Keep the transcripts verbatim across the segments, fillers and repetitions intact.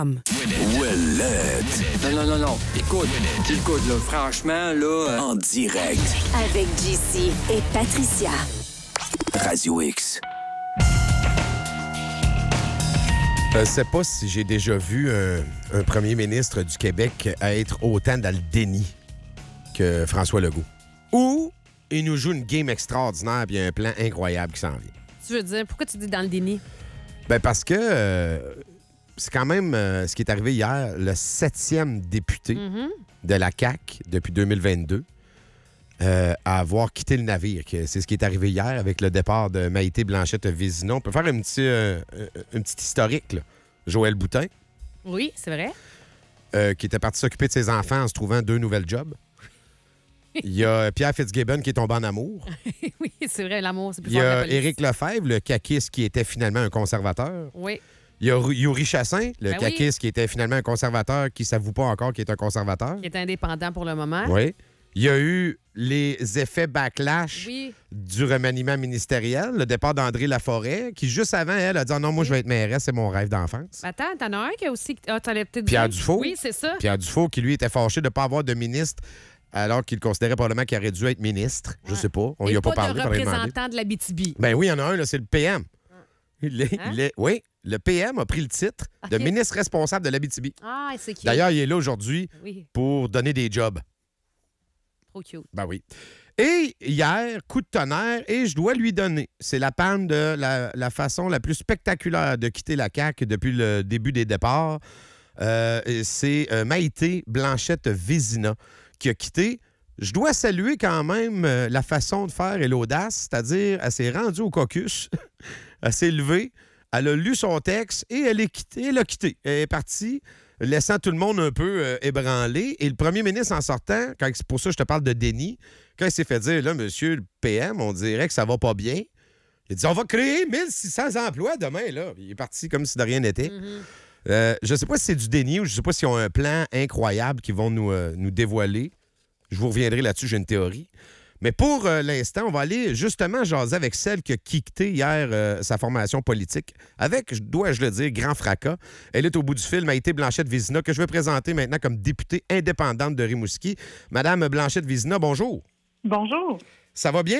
Ouellette. Non, non, non, non. Écoute, écoute, là, franchement, là... Euh... En direct. Avec J C et Patricia. Radio X. Je ne sais pas si j'ai déjà vu un, un premier ministre du Québec être autant dans le déni que François Legault. Ou il nous joue une game extraordinaire et un plan incroyable qui s'en vient. Tu veux dire, pourquoi tu dis dans le déni? Ben parce que euh, c'est quand même euh, ce qui est arrivé hier, le septième député mm-hmm. de la C A Q depuis deux mille vingt-deux euh, à avoir quitté le navire. C'est ce qui est arrivé hier avec le départ de Maïté Blanchette-Vézina. On peut faire un petit, euh, un petit historique, là. Joël Boutin. Oui, c'est vrai. Euh, qui était parti s'occuper de ses enfants en se trouvant deux nouvelles jobs. Il y a Pierre Fitzgibbon qui est tombé en amour. Oui, c'est vrai, l'amour, c'est plus Il y fort que la a police. Éric Lefebvre, le caquiste qui était finalement un conservateur. Oui. Il y a Yuri Chassin, le ben caquiste oui. qui était finalement un conservateur qui ne s'avoue pas encore qu'il est un conservateur. Qui est indépendant pour le moment. Oui. Il y a eu les effets backlash oui. du remaniement ministériel, le départ d'André Laforêt, qui juste avant, elle, a dit oh non, moi, oui. je vais être mairesse, c'est mon rêve d'enfance. Attends, t'en as un qui a aussi. Ah, t'allais peut-être Pierre dire... Dufault. Oui, c'est ça. Pierre Dufault, qui lui était fâché de ne pas avoir de ministre, alors qu'il considérait probablement qu'il aurait dû être ministre. Je sais pas. On n'y a pas, pas parlé. De représentant de l'Abitibi. Ben oui, il y en a un, là, c'est le P M. Il est, hein? il est, oui, le P M a pris le titre okay. de ministre responsable de l'Abitibi. Ah, c'est cute. D'ailleurs, il est là aujourd'hui oui. pour donner des jobs. Trop cute. Ben oui. Et hier, coup de tonnerre, et je dois lui donner. C'est la panne de la, la façon la plus spectaculaire de quitter la C A Q depuis le début des départs. Euh, c'est euh, Maïté Blanchette-Vézina qui a quitté. Je dois saluer quand même euh, la façon de faire et l'audace, c'est-à-dire elle s'est rendue au caucus, elle s'est levée, elle a lu son texte et elle est quittée, elle a quitté. Elle est partie, laissant tout le monde un peu euh, ébranlé. Et le premier ministre, en sortant, quand c'est pour ça que je te parle de déni, quand il s'est fait dire, là, monsieur le P M, on dirait que ça va pas bien, il a dit, on va créer mille six cents emplois demain, là. Il est parti comme si de rien n'était. Mm-hmm. Euh, je sais pas si c'est du déni ou je sais pas s'ils ont un plan incroyable qu'ils vont nous, euh, nous dévoiler. Je vous reviendrai là-dessus, j'ai une théorie. Mais pour euh, l'instant, on va aller justement jaser avec celle qui a quitté hier euh, sa formation politique, avec, dois-je le dire, grand fracas. Elle est au bout du fil, Maïté Blanchette-Vézina, que je vais présenter maintenant comme députée indépendante de Rimouski. Madame Blanchette-Vézina, bonjour. Bonjour. Ça va bien?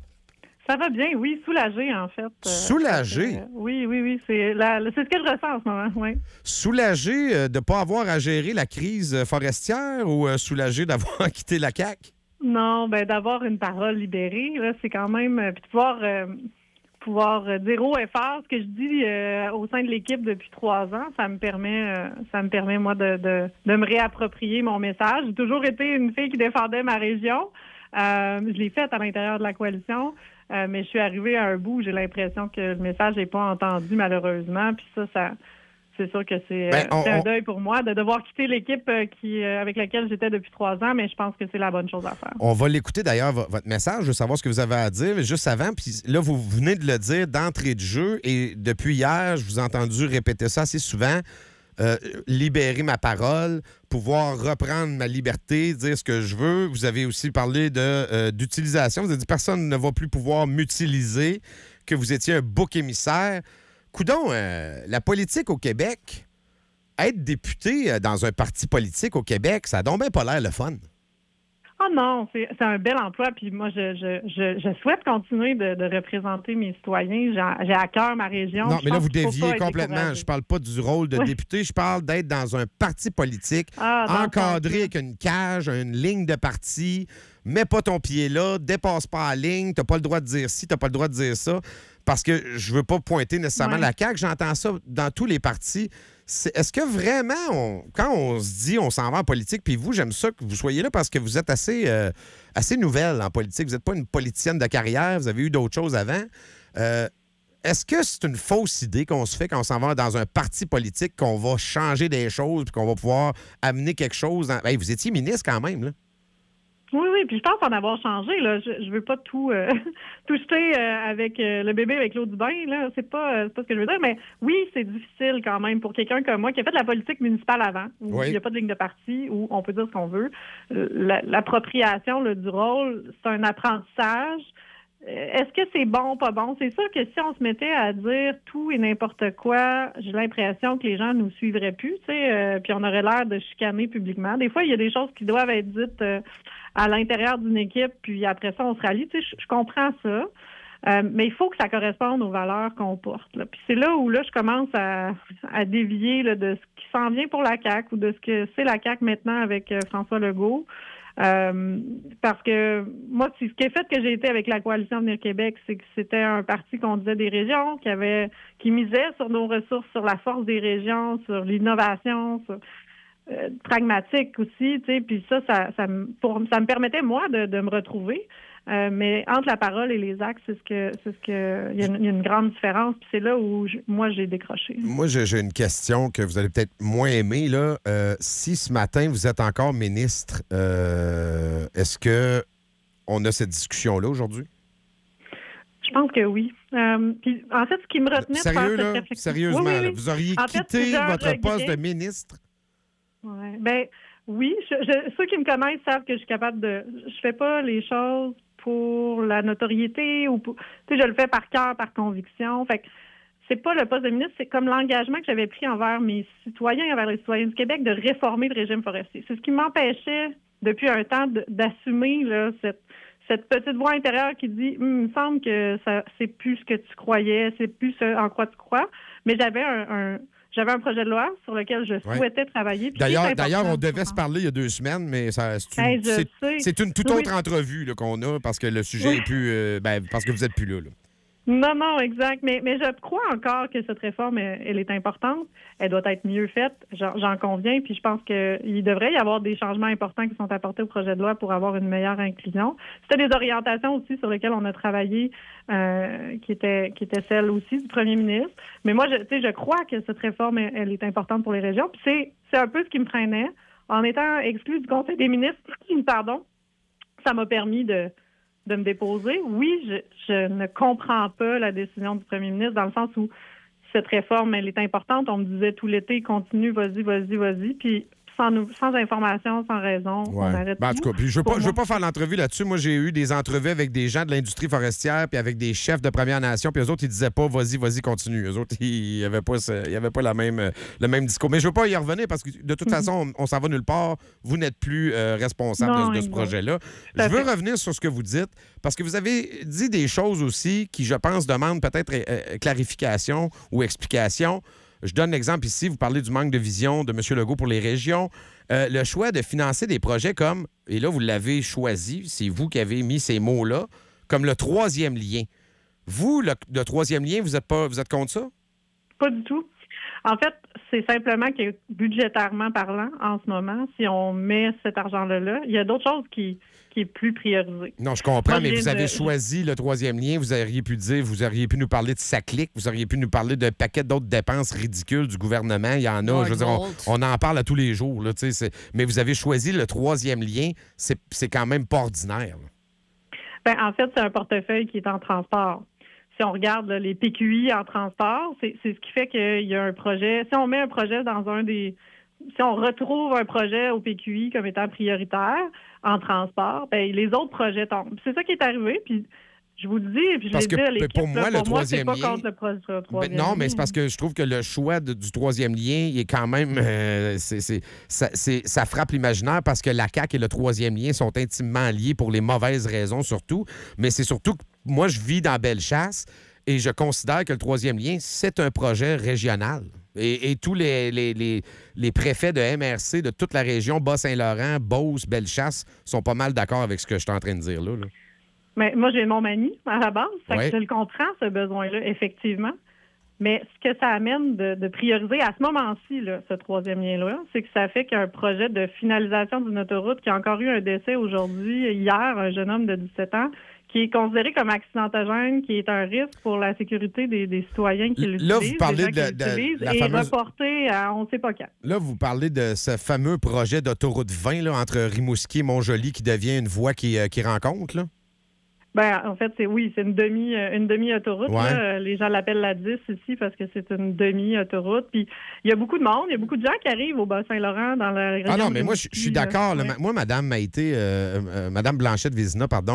Ça va bien, oui, soulagée en fait. Euh, soulagée? Euh, oui, oui, oui, c'est, la, c'est ce que je ressens en ce moment, oui. Soulagée euh, de ne pas avoir à gérer la crise forestière ou euh, soulagée d'avoir quitté la C A Q? Non, ben d'avoir une parole libérée, là, c'est quand même... Euh, puis de pouvoir, euh, pouvoir dire haut et fort ce que je dis euh, au sein de l'équipe depuis trois ans, ça me permet, euh, ça me permet moi, de, de, de me réapproprier mon message. J'ai toujours été une fille qui défendait ma région. Euh, je l'ai faite à l'intérieur de la coalition. Euh, mais je suis arrivée à un bout où j'ai l'impression que le message n'est pas entendu, malheureusement. Puis ça, ça c'est sûr que c'est, ben, on, euh, c'est un on... deuil pour moi de devoir quitter l'équipe euh, qui, euh, avec laquelle j'étais depuis trois ans, mais je pense que c'est la bonne chose à faire. On va l'écouter d'ailleurs, v- votre message. Je veux savoir ce que vous avez à dire. Mais juste avant, puis là, vous venez de le dire d'entrée de jeu. Et depuis hier, je vous ai entendu répéter ça assez souvent. Euh, libérer ma parole, pouvoir reprendre ma liberté, dire ce que je veux. Vous avez aussi parlé de, euh, d'utilisation. Vous avez dit personne ne va plus pouvoir m'utiliser, que vous étiez un bouc émissaire. Coudon, euh, la politique au Québec, être député dans un parti politique au Québec, ça a donc bien pas l'air le fun. Oh non, c'est, c'est un bel emploi. Puis moi, je, je, je, je souhaite continuer de, de représenter mes citoyens. J'ai, j'ai à cœur ma région. Non, je mais là, vous déviez pas complètement. Je parle pas du rôle de oui. député. Je parle d'être dans un parti politique, ah, encadré avec une cage, une ligne de parti. Mets pas ton pied là, dépasse pas la ligne. T'as pas le droit de dire ci, t'as pas le droit de dire ça. Parce que je veux pas pointer nécessairement ouais. la C A Q. J'entends ça dans tous les partis. C'est, est-ce que vraiment, on, quand on se dit on s'en va en politique, puis vous, j'aime ça que vous soyez là parce que vous êtes assez, euh, assez nouvelle en politique. Vous n'êtes pas une politicienne de carrière, vous avez eu d'autres choses avant. Euh, est-ce que c'est une fausse idée qu'on se fait quand on s'en va dans un parti politique, qu'on va changer des choses puis qu'on va pouvoir amener quelque chose? Dans... Hey, vous étiez ministre quand même, là. Oui, oui, puis je pense en avoir changé. Là. Je, je veux pas tout, euh, tout jeter euh, avec euh, le bébé avec l'eau du bain. Là. C'est pas, euh, c'est pas ce que je veux dire. Mais oui, c'est difficile quand même pour quelqu'un comme moi qui a fait de la politique municipale avant, où oui. il n'y a pas de ligne de parti, où on peut dire ce qu'on veut. La, l'appropriation là, du rôle, c'est un apprentissage. est-ce que c'est bon, pas bon? C'est sûr que si on se mettait à dire tout et n'importe quoi, j'ai l'impression que les gens nous suivraient plus, tu sais, euh, puis on aurait l'air de chicaner publiquement. Des fois, il y a des choses qui doivent être dites euh, à l'intérieur d'une équipe, puis après ça, on se rallie. Tu sais, je, je comprends ça. Euh, mais il faut que ça corresponde aux valeurs qu'on porte. Là. Puis c'est là où là je commence à, à dévier là, de ce qui s'en vient pour la C A Q ou de ce que c'est la C A Q maintenant avec euh, François Legault. Euh, parce que moi, ce qui a fait que j'ai été avec la Coalition Avenir Québec, c'est que c'était un parti qu'on disait des régions, qui avait qui misait sur nos ressources, sur la force des régions, sur l'innovation, sur euh, pragmatique aussi, tu sais. Puis ça, ça, ça, me, pour, ça me permettait moi de, de me retrouver. Euh, mais entre la parole et les actes, c'est ce que c'est ce que il y, y a une grande différence. Puis c'est là où je, moi j'ai décroché. Moi, j'ai, j'ai une question que vous allez peut-être moins aimer là. Euh, si ce matin vous êtes encore ministre, euh, est-ce que on a cette discussion-là aujourd'hui? Je pense que oui. Euh, puis en fait, ce qui me retenait Sérieux, de faire là? cette réflexion, Sérieusement, oui, oui, là, oui. vous auriez En fait, quitté c'est un votre regret. poste de ministre? Ouais. Ben oui, je, je, ceux qui me connaissent savent que je suis capable de. Je fais pas les choses pour la notoriété ou pour, tu sais, je le fais par cœur, par conviction. Fait que c'est pas le poste de ministre, c'est comme l'engagement que j'avais pris envers mes citoyens, envers les citoyens du Québec, de réformer le régime forestier. C'est ce qui m'empêchait depuis un temps de, d'assumer là, cette, cette petite voix intérieure qui dit hm, il me semble que ça c'est plus ce que tu croyais, c'est plus ce en quoi tu crois. Mais j'avais un, un J'avais un projet de loi sur lequel je souhaitais ouais. travailler. D'ailleurs, d'ailleurs, on devait se parler il y a deux semaines, mais ça, c'est, une, hey, c'est, c'est une toute oui. autre entrevue là, qu'on a parce que le sujet oui. est plus... Euh, ben, parce que vous n'êtes plus là. là. Non, non, exact. Mais, mais je crois encore que cette réforme, elle, elle est importante. Elle doit être mieux faite. J'en, j'en conviens. Puis je pense qu'il devrait y avoir des changements importants qui sont apportés au projet de loi pour avoir une meilleure inclusion. C'était des orientations aussi sur lesquelles on a travaillé, euh, qui étaient qui étaient celles aussi du premier ministre. Mais moi, je, tu sais, je crois que cette réforme, elle, elle est importante pour les régions. Puis c'est, c'est un peu ce qui me freinait. En étant exclu du Conseil des ministres, pardon, ça m'a permis de de me déposer. Oui, je, je ne comprends pas la décision du premier ministre dans le sens où cette réforme, elle est importante. On me disait tout l'été, continue, vas-y, vas-y, vas-y. Puis sans, nous, sans information, sans raison, ouais. on arrête ben, en tout cas, puis je ne veux, veux pas faire l'entrevue là-dessus. Moi, j'ai eu des entrevues avec des gens de l'industrie forestière puis avec des chefs de Première Nation. Puis eux autres, ils disaient pas, vas-y, vas-y, continue. Eux autres, ils n'avaient pas, ils avaient pas la même, le même discours. Mais je ne veux pas y revenir parce que de toute mm-hmm. façon, on, on s'en va nulle part. Vous n'êtes plus euh, responsable non, de, de ce projet-là. Je veux revenir sur ce que vous dites parce que vous avez dit des choses aussi qui, je pense, demandent peut-être euh, clarification ou explication. Je donne l'exemple ici, vous parlez du manque de vision de M. Legault pour les régions. Euh, le choix de financer des projets comme, et là, vous l'avez choisi, c'est vous qui avez mis ces mots-là, comme le troisième lien. Vous, le, le troisième lien, vous êtes pas, vous êtes contre ça? Pas du tout. En fait, c'est simplement que budgétairement parlant, en ce moment, si on met cet argent-là, là, il y a d'autres choses qui... qui est plus priorisé. Non, je comprends, Moi, mais vous avez de... choisi le troisième lien. Vous auriez pu dire, vous auriez pu nous parler de SACLIC, vous auriez pu nous parler d'un paquet d'autres dépenses ridicules du gouvernement. Il y en a, oh, je veux dire, on, on en parle à tous les jours. Là, c'est... Mais vous avez choisi le troisième lien. C'est, c'est quand même pas ordinaire. Bien, en fait, c'est un portefeuille qui est en transport. Si on regarde là, les P Q I en transport, c'est, c'est ce qui fait qu'il y a un projet. Si on met un projet dans un des... Si on retrouve un projet au P Q I comme étant prioritaire en transport, bien, les autres projets tombent. C'est ça qui est arrivé, puis je vous le dis, puis je parce l'ai que, dit à l'équipe, pour moi, là, le pour troisième moi, c'est pas lien... contre le, pro- le troisième ben, non, lien. mais c'est parce que je trouve que le choix de, du troisième lien, il est quand même... Euh, c'est, c'est, ça, c'est, ça frappe l'imaginaire parce que la C A Q et le troisième lien sont intimement liés pour les mauvaises raisons surtout, mais c'est surtout que moi, je vis dans Bellechasse et je considère que le troisième lien, c'est un projet régional. Et, et tous les, les, les, les préfets de M R C de toute la région, Bas-Saint-Laurent, Beauce, Bellechasse, sont pas mal d'accord avec ce que je suis en train de dire là. là. Mais moi, j'ai mon manie à la base. Fait ouais. que je le comprends, ce besoin-là, effectivement. Mais ce que ça amène de, de prioriser à ce moment-ci, là, ce troisième lien-là, c'est que ça fait qu'un projet de finalisation d'une autoroute qui a encore eu un décès aujourd'hui, hier, un jeune homme de dix-sept ans, qui est considéré comme accidentogène, qui est un risque pour la sécurité des, des citoyens qui l'utilisent. Là, vous parlez de, de, de la et fameuse... reporté à on ne sait pas quand. Là, vous parlez de ce fameux projet d'autoroute vingt là, entre Rimouski et Montjoly qui devient une voie qui, euh, qui rencontre, là? Ben, en fait, c'est oui, c'est une demi une demi-autoroute. Ouais. Là. Les gens l'appellent la dix ici parce que c'est une demi-autoroute. Puis il y a beaucoup de monde, il y a beaucoup de gens qui arrivent au Bas-Saint-Laurent dans la région. Ah non, mais moi, je suis d'accord. Là, ouais. Moi, Madame Maïté, euh, euh, Madame Blanchette-Vézina, pardon,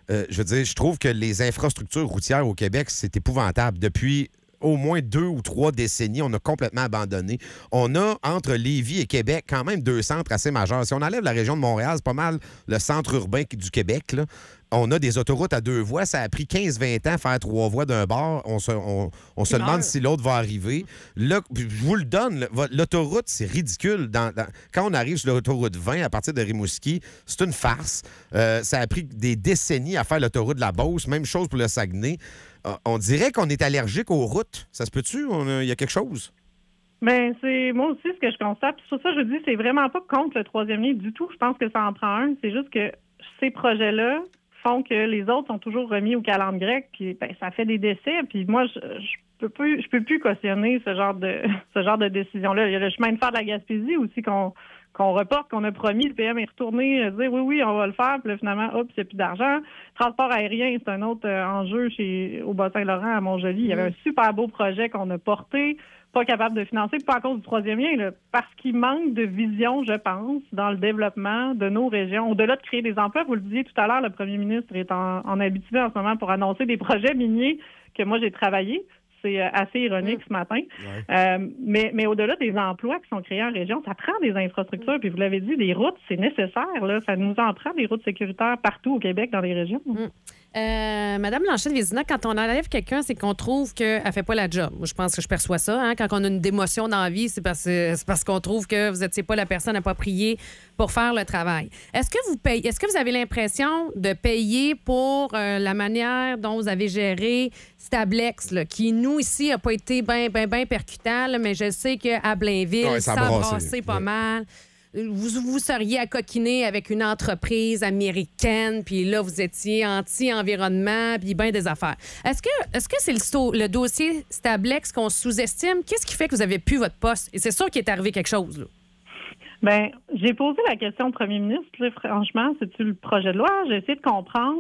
euh, je veux dire, je trouve que les infrastructures routières au Québec, c'est épouvantable. Depuis au moins deux ou trois décennies, on a complètement abandonné. On a, entre Lévis et Québec, quand même deux centres assez majeurs. Si on enlève la région de Montréal, c'est pas mal le centre urbain du Québec, là. On a des autoroutes à deux voies. Ça a pris quinze vingt ans faire trois voies d'un bord. On se, on, on se demande si l'autre va arriver. Là, je vous le donne, l'autoroute, c'est ridicule. Dans, dans, quand on arrive sur l'autoroute vingt à partir de Rimouski, c'est une farce. Euh, ça a pris des décennies à faire l'autoroute de la Beauce. Même chose pour le Saguenay. Euh, on dirait qu'on est allergique aux routes. Ça se peut-tu? Il y a quelque chose? Ben c'est moi aussi ce que je constate. Puis sur ça, je dis, c'est vraiment pas contre le troisième lien du tout. Je pense que ça en prend un. C'est juste que ces projets-là font que les autres sont toujours remis au calendrier grec, puis ben, ça fait des décès. Puis moi, je, je peux plus, je peux plus cautionner ce genre de ce genre de décision-là. Il y a le chemin de fer de la Gaspésie aussi qu'on qu'on reporte, qu'on a promis. Le P M est retourné dire oui, oui, on va le faire. Puis là, finalement, hop, il n'y a plus d'argent. Transport aérien, c'est un autre euh, enjeu chez au Bas-Saint-Laurent, à Montjoly. Il y avait un super beau projet qu'on a porté, pas capable de financer, pas à cause du troisième lien, là, parce qu'il manque de vision, je pense, dans le développement de nos régions. Au-delà de créer des emplois, vous le disiez tout à l'heure, le premier ministre est en, en Abitibi en ce moment pour annoncer des projets miniers que moi j'ai travaillé. C'est assez ironique ce matin. Ouais. Euh, mais, mais au-delà des emplois qui sont créés en région, ça prend des infrastructures. Puis vous l'avez dit, des routes, c'est nécessaire. Là. Ça nous en prend des routes sécuritaires partout au Québec, dans les régions. Mm. Euh, Madame Blanchet-Vézina, quand on enlève quelqu'un, c'est qu'on trouve qu'elle ne fait pas la job. Moi, je pense que je perçois ça. Hein? Quand on a une démotion dans la vie, c'est parce, c'est parce qu'on trouve que vous n'étiez pas la personne appropriée pour faire le travail. Est-ce que vous payez, est-ce que vous avez l'impression de payer pour euh, la manière dont vous avez géré Stablex, là, qui, nous, ici, n'a pas été bien, bien, bien percutant, là, mais je sais qu'à Blainville, ouais, ça a brassé pas ouais. mal. Vous, vous seriez à coquiner avec une entreprise américaine, puis là, vous étiez anti-environnement, puis bien des affaires. Est-ce que est-ce que c'est le, le dossier Stablex qu'on sous-estime? Qu'est-ce qui fait que vous avez pu votre poste? Et c'est sûr qu'il est arrivé quelque chose, là. Bien, j'ai posé la question au premier ministre. Là, franchement, c'est-tu le projet de loi? J'ai essayé de comprendre,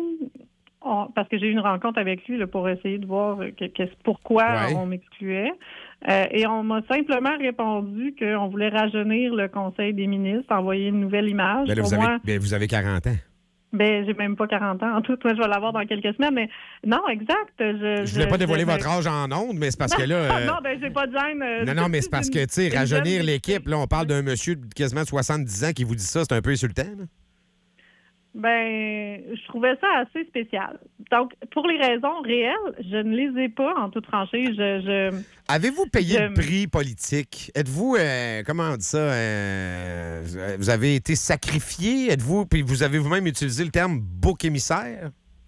on, parce que j'ai eu une rencontre avec lui là, pour essayer de voir que, que, pourquoi ouais. on m'excluait. Euh, et on m'a simplement répondu qu'on voulait rajeunir le Conseil des ministres, envoyer une nouvelle image. Ben là, vous, avez, moi, ben vous avez quarante ans. Ben, j'ai même pas quarante ans en tout. Moi, je vais l'avoir dans quelques semaines. Mais non, exact. Je, je voulais pas dévoiler je, votre âge en ondes, mais c'est parce que là. Euh... non, ben, j'ai pas de gêne. Euh, non, non, mais c'est parce que, tu sais, rajeunir l'équipe, là, on parle d'un monsieur de quasiment soixante-dix ans qui vous dit ça, c'est un peu insultant, là. Ben, je trouvais ça assez spécial. Donc, pour les raisons réelles, je ne les ai pas en toute franchise. Je, je, Avez-vous payé je... le prix politique? Êtes-vous, euh, comment on dit ça, euh, vous avez été sacrifié? Êtes-vous, puis vous avez vous-même utilisé le terme bouc émissaire?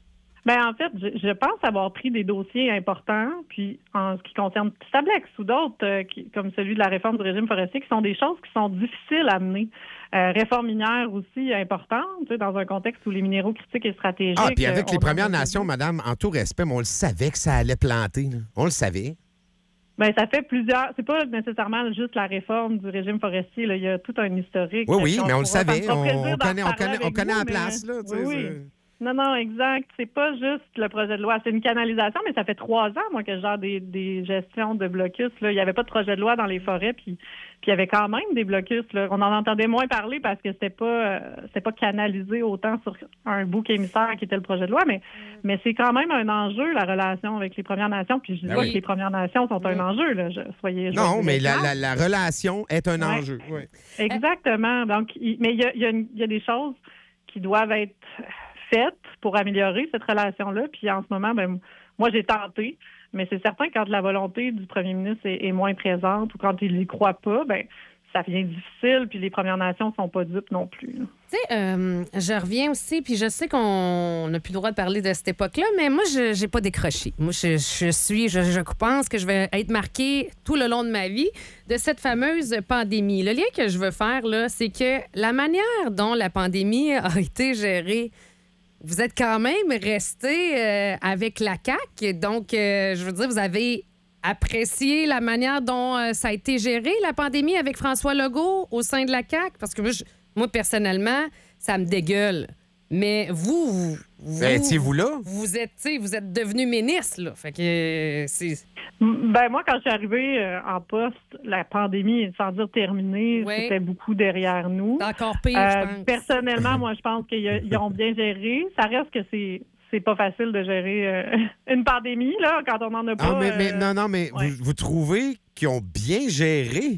Ben en fait, je, je pense avoir pris des dossiers importants, puis en ce qui concerne Stablex ou d'autres, euh, qui, comme celui de la réforme du régime forestier, qui sont des choses qui sont difficiles à mener. Euh, réforme minière aussi importante, tu sais, dans un contexte où les minéraux critiques et stratégiques... Ah, puis avec euh, les Premières Nations, madame, en tout respect, mais on le savait que ça allait planter. Là. On le savait. Bien, ça fait plusieurs... C'est pas nécessairement juste la réforme du régime forestier. Là. Il y a tout un historique. Oui, oui, mais on le savait. On, on connaît, on connaît, on connaît vous, la place. Là, oui, oui. Non, non, exact. C'est pas juste le projet de loi. C'est une canalisation, mais ça fait trois ans, moi, que je gère des, des gestions de blocus. Là. Il n'y avait pas de projet de loi dans les forêts, puis, puis il y avait quand même des blocus. Là. On en entendait moins parler parce que c'était pas, euh, c'était pas canalisé autant sur un bouc émissaire qui était le projet de loi, mais, mm. mais c'est quand même un enjeu, la relation avec les Premières Nations. Puis je dis ben oui. que les Premières Nations sont un mm. enjeu. Là. Je, soyez, non, mais la, la, la relation est un ouais. enjeu. Oui. Exactement. Donc, il, mais il y a, il y a une, il y a des choses qui doivent être faites pour améliorer cette relation-là. Puis en ce moment, ben moi, j'ai tenté, mais c'est certain que quand la volonté du premier ministre est, est moins présente ou quand il n'y croit pas, ben ça devient difficile, puis les Premières Nations ne sont pas dupes non plus. Tu sais, euh, je reviens aussi, puis je sais qu'on n'a plus le droit de parler de cette époque-là, mais moi, je n'ai pas décroché. Moi, je, je suis, je, je pense que je vais être marquée tout le long de ma vie de cette fameuse pandémie. Le lien que je veux faire, là, c'est que la manière dont la pandémie a été gérée, vous êtes quand même resté euh, avec la C A Q. Donc, euh, je veux dire, vous avez apprécié la manière dont euh, ça a été géré, la pandémie, avec François Legault au sein de la C A Q? Parce que moi, je, moi personnellement, ça me dégueule. Mais vous, vous, vous, étiez-vous là? Vous êtes, vous êtes devenu ministre, là. Fait que euh, c'est... Ben moi, quand je suis arrivée euh, en poste, la pandémie, sans dire terminée, oui. c'était beaucoup derrière nous. C'est encore pire, euh, je pense. Personnellement, moi, je pense qu'ils ont bien géré. Ça reste que c'est, c'est pas facile de gérer euh, une pandémie, là, quand on n'en a pas. Ah, mais, mais euh, non, non, mais ouais. vous, vous trouvez qu'ils ont bien géré?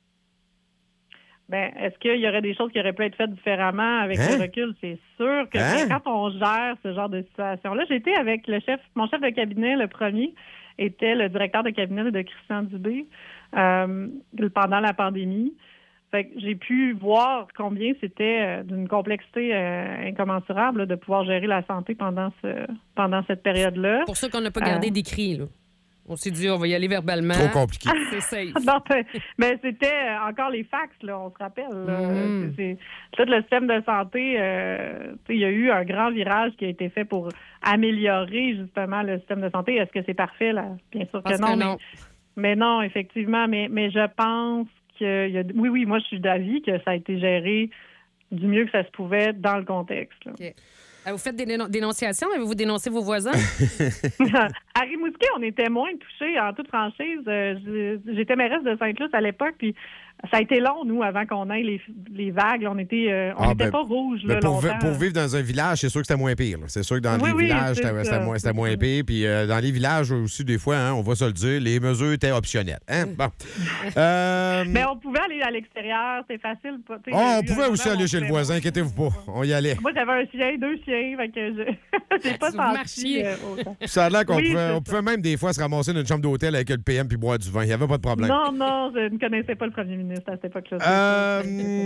Ben, est-ce qu'il y aurait des choses qui auraient pu être faites différemment avec Hein? le recul? C'est sûr que Hein? quand on gère ce genre de situation-là, j'étais avec le chef, mon chef de cabinet, le premier, était le directeur de cabinet de Christian Dubé euh, pendant la pandémie. Fait que j'ai pu voir combien c'était euh, d'une complexité euh, incommensurable là, de pouvoir gérer la santé pendant ce pendant cette période-là. C'est pour ça qu'on n'a pas gardé Euh. d'écrit, là. On s'est dit, on va y aller verbalement. Trop compliqué. C'est safe. Non, ben, ben, c'était euh, encore les fax, là, on se rappelle. là. Mhm. C'est, c'est- tout le système de santé, euh, tu sais, il y a eu un grand virage qui a été fait pour améliorer justement le système de santé. Est-ce que c'est parfait? Là? Bien sûr que Parce non. que mais- non. Mais, non, effectivement. Mais, mais je pense que... y a, oui, oui, moi, je suis d'avis que ça a été géré du mieux que ça se pouvait dans le contexte. là. OK. Euh, Vous faites des dénon- dénonciations? Avez-vous dénoncé vos voisins? À Rimouski, on était moins touchés, en toute franchise. Euh, j'ai- J'étais mairesse de Sainte-Luce à l'époque, puis ça a été long, nous, avant qu'on ait les, les vagues. On était, euh, on Ah, n'était ben, pas rouge Mais là, pour, vi- longtemps. pour vivre dans un village, c'est sûr que c'était moins pire. là. C'est sûr que dans Oui, les oui, villages, c'est c'était ça. c'était moins, c'était moins pire. Puis euh, dans les villages aussi, des fois, hein, on va se le dire, les mesures étaient optionnelles. Hein? Bon. Euh, Mais on pouvait aller à l'extérieur, c'est facile. pas- tu sais, oh, il y a on eu pouvait un aussi moment où aller on chez le pouvait- voisin, inquiétez-vous pas. On y allait. Moi, j'avais un chien, deux chiens, fait que je j'ai pas Vous senti marchiez. euh, autant. Puis ça a l'air qu'on Oui, pouvait, c'est on ça. pouvait même des fois se ramasser dans une chambre d'hôtel avec le P M puis boire du vin. Il n'y avait pas de problème. Non, non, je ne connaissais pas le premier ministre à cette époque-là. Euh,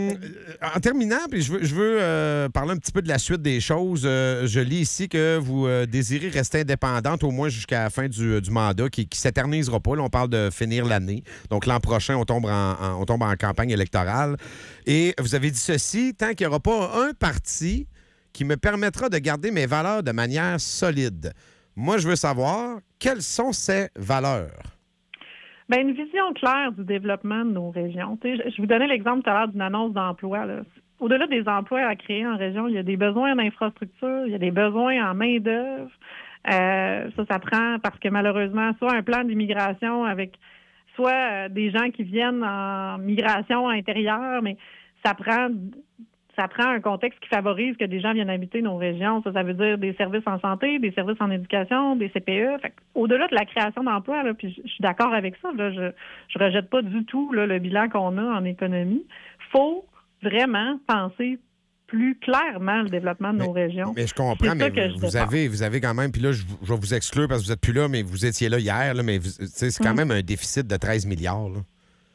en terminant, puis je veux, je veux euh, parler un petit peu de la suite des choses. Euh, je lis ici que vous euh, désirez rester indépendante au moins jusqu'à la fin du, du mandat, qui ne s'éternisera pas. Là, on parle de finir l'année. Donc l'an prochain, on tombe en, en- on tombe en campagne électorale. Et vous avez dit ceci, tant qu'il n'y aura pas un parti qui me permettra de garder mes valeurs de manière solide. Moi, je veux savoir quelles sont ces valeurs. Ben, une vision claire du développement de nos régions. Tu sais, je, je vous donnais l'exemple tout à l'heure d'une annonce d'emploi. là. Au-delà des emplois à créer en région, il y a des besoins en infrastructure, il y a des besoins en main-d'œuvre. Euh, ça, ça prend parce que malheureusement, soit un plan d'immigration avec soit euh, des gens qui viennent en migration intérieure, mais ça prend ça prend un contexte qui favorise que des gens viennent habiter nos régions. Ça, ça veut dire des services en santé, des services en éducation, des C P E. Fait que, au-delà de la création d'emplois, là, puis je, je suis d'accord avec ça, là, je je rejette pas du tout là, le bilan qu'on a en économie. Faut vraiment penser plus clairement le développement de nos régions. Mais je comprends, C'est ça mais que je vous, vous défends. avez, vous avez quand même, puis là, je, je vais vous exclure parce que vous n'êtes plus là, mais vous étiez là hier, là, mais vous- tu sais, c'est quand Mm. même un déficit de treize milliards. Là.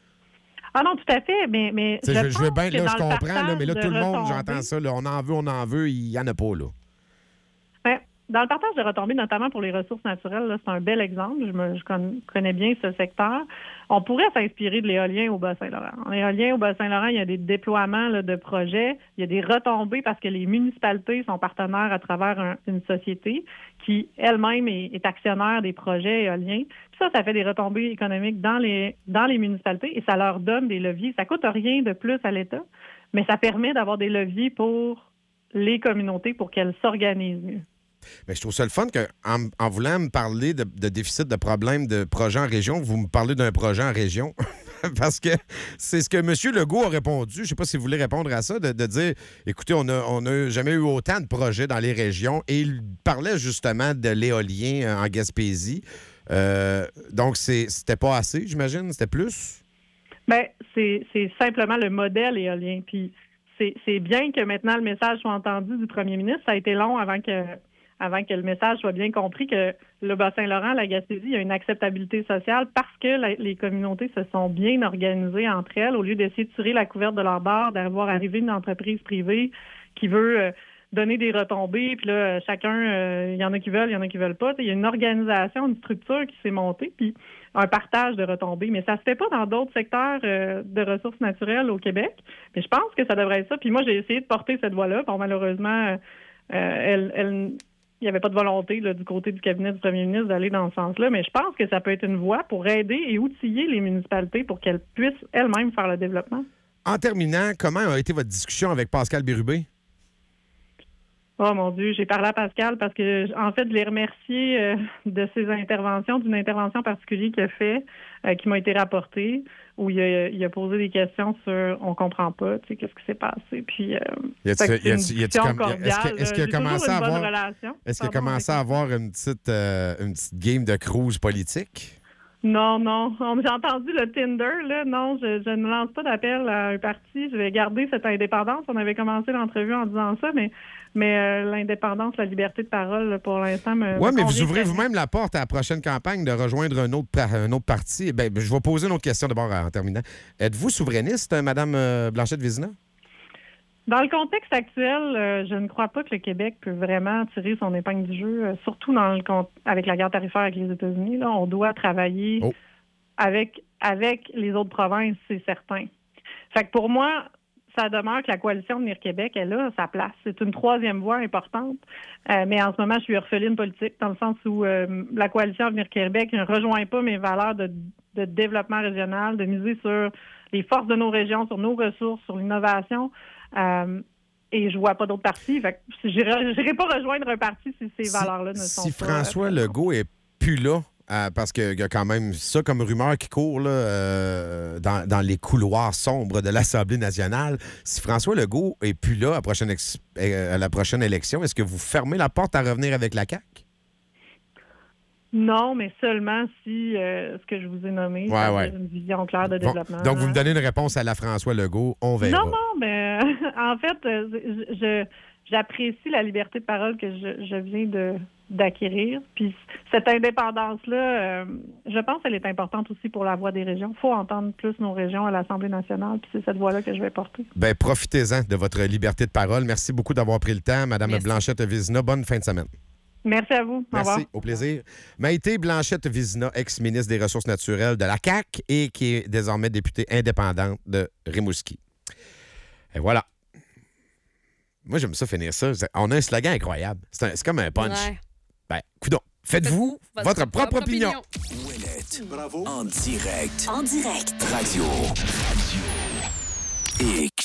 Ah non, tout à fait, mais, mais Tu sais, Je, je veux pense bien, que là, dans je le comprends, là, partage mais là, de tout le monde, retombées- j'entends ça, là, on en veut, on en veut, il n'y en a pas, là. Ben, dans le partage de retombées, notamment pour les ressources naturelles, là, c'est un bel exemple. Je, me, je con- connais bien ce secteur. On pourrait s'inspirer de l'éolien au Bas-Saint-Laurent. En éolien au Bas-Saint-Laurent, il y a des déploiements là, de projets, il y a des retombées parce que les municipalités sont partenaires à travers un- une société qui elle-même est, est actionnaire des projets éoliens. Puis ça, ça fait des retombées économiques dans les, dans les municipalités et ça leur donne des leviers. Ça coûte rien de plus à l'État, mais ça permet d'avoir des leviers pour les communautés pour qu'elles s'organisent mieux. Mais je trouve ça le fun qu'en en voulant me parler de, de déficit, de problèmes, de projets en région, vous me parlez d'un projet en région. Parce que c'est ce que M. Legault a répondu. Je ne sais pas si vous voulez répondre à ça, de, de dire, écoutez, on n'a on a jamais eu autant de projets dans les régions. Et il parlait justement de l'éolien euh, en Gaspésie. Euh, donc, c'est- c'était pas assez, j'imagine? C'était plus? Bien, c'est c'est simplement le modèle éolien. Puis c'est c'est bien que maintenant le message soit entendu du premier ministre. Ça a été long avant que avant que le message soit bien compris que le Bas-Saint-Laurent, la Gaspésie, il y a une acceptabilité sociale parce que la- les communautés se sont bien organisées entre elles au lieu d'essayer de tirer la couverte de leur bord, d'avoir arrivé une entreprise privée qui veut euh, donner des retombées, puis là, chacun, euh, il y en a qui veulent, il y en a qui veulent pas. Il y a une organisation, une structure qui s'est montée, puis un partage de retombées. Mais ça se fait pas dans d'autres secteurs euh, de ressources naturelles au Québec. Mais je pense que ça devrait être ça. Puis moi, j'ai essayé de porter cette voie-là. Bon, malheureusement, euh, elle, elle, il n'y avait pas de volonté là, du côté du cabinet du premier ministre d'aller dans ce sens-là. Mais je pense que ça peut être une voie pour aider et outiller les municipalités pour qu'elles puissent elles-mêmes faire le développement. En terminant, comment a été votre discussion avec Pascal Bérubé? Oh mon Dieu, j'ai parlé à Pascal parce que, en fait, je l'ai remercié euh, de ses interventions, d'une intervention particulière qu'il a fait, euh, qui m'a été rapportée. où il a, il a posé des questions sur on comprend pas, tu sais, qu'est-ce qui s'est passé. Puis, euh, Y a-tu- fait que c'est y a-tu- une y a-tu discussion comme- cordiale, est-ce que- est-ce qu'il a là. J'ai commencé toujours à une bonne avoir- relation. Est-ce qu'il a Pardon, commencé à avec- avoir une petite, euh, une petite game de cruise politique? Non, non. On- J'ai entendu le Tinder, là. Non, je, je ne lance pas d'appel à un parti. Je vais garder cette indépendance. On avait commencé l'entrevue en disant ça, mais, mais euh, l'indépendance, la liberté de parole, là, pour l'instant, me. Oui, me mais vous convient ouvrez très bien. vous-même la porte à la prochaine campagne de rejoindre un autre, par- un autre parti. Ben, je vais poser une autre question d'abord en terminant. Êtes-vous souverainiste, Mme euh, Blanchette-Vézina? Dans le contexte actuel, euh, je ne crois pas que le Québec peut vraiment tirer son épingle du jeu, euh, surtout dans le con- avec la guerre tarifaire avec les États-Unis. Là, on doit travailler Oh. avec, avec les autres provinces, c'est certain. Fait que pour moi, ça demeure que la coalition Venir Québec, elle a sa place. C'est une troisième voie importante. Euh, mais en ce moment, je suis orpheline politique, dans le sens où euh, la coalition Venir Québec ne rejoint pas mes valeurs de, de développement régional, de miser sur les forces de nos régions, sur nos ressources, sur l'innovation. Euh, et je vois pas d'autres partis. Fait que j'irai j'irai pas rejoindre un parti si ces Si- valeurs-là ne sont Si pas... François Legault est plus là, euh, parce qu'il y a quand même ça comme rumeur qui court là, euh, dans, dans les couloirs sombres de l'Assemblée nationale, si François Legault est plus là à, prochaine ex- euh, à la prochaine élection, est-ce que vous fermez la porte à revenir avec la C A Q? Non, mais seulement si euh, ce que je vous ai nommé, Ouais, c'est-à-dire ouais. une vision claire de Bon, développement. donc, vous me là. donnez une réponse à la François Legault, on verra. Non, non, mais euh, en fait, euh, je, je- j'apprécie la liberté de parole que je, je viens de d'acquérir. Puis cette indépendance-là, euh, je pense qu'elle est importante aussi pour la voix des régions. Il faut entendre plus nos régions à l'Assemblée nationale, puis c'est cette voix-là que je vais porter. Ben, profitez-en de votre liberté de parole. Merci beaucoup d'avoir pris le temps, Mme Merci. Blanchette-Vézina. Bonne fin de semaine. Merci à vous. Au revoir. Merci, au plaisir. Maïté Blanchette-Vézina, ex-ministre des Ressources naturelles de la C A Q et qui est désormais députée indépendante de Rimouski. Et voilà. Moi, j'aime ça finir ça. On a un slogan incroyable. C'est, un- c'est comme un punch. Ouais. Ben, coudonc. Faites-vous votre, propre, opinion. Ouellette. Bravo. En direct. En direct. Radio. Radio. X.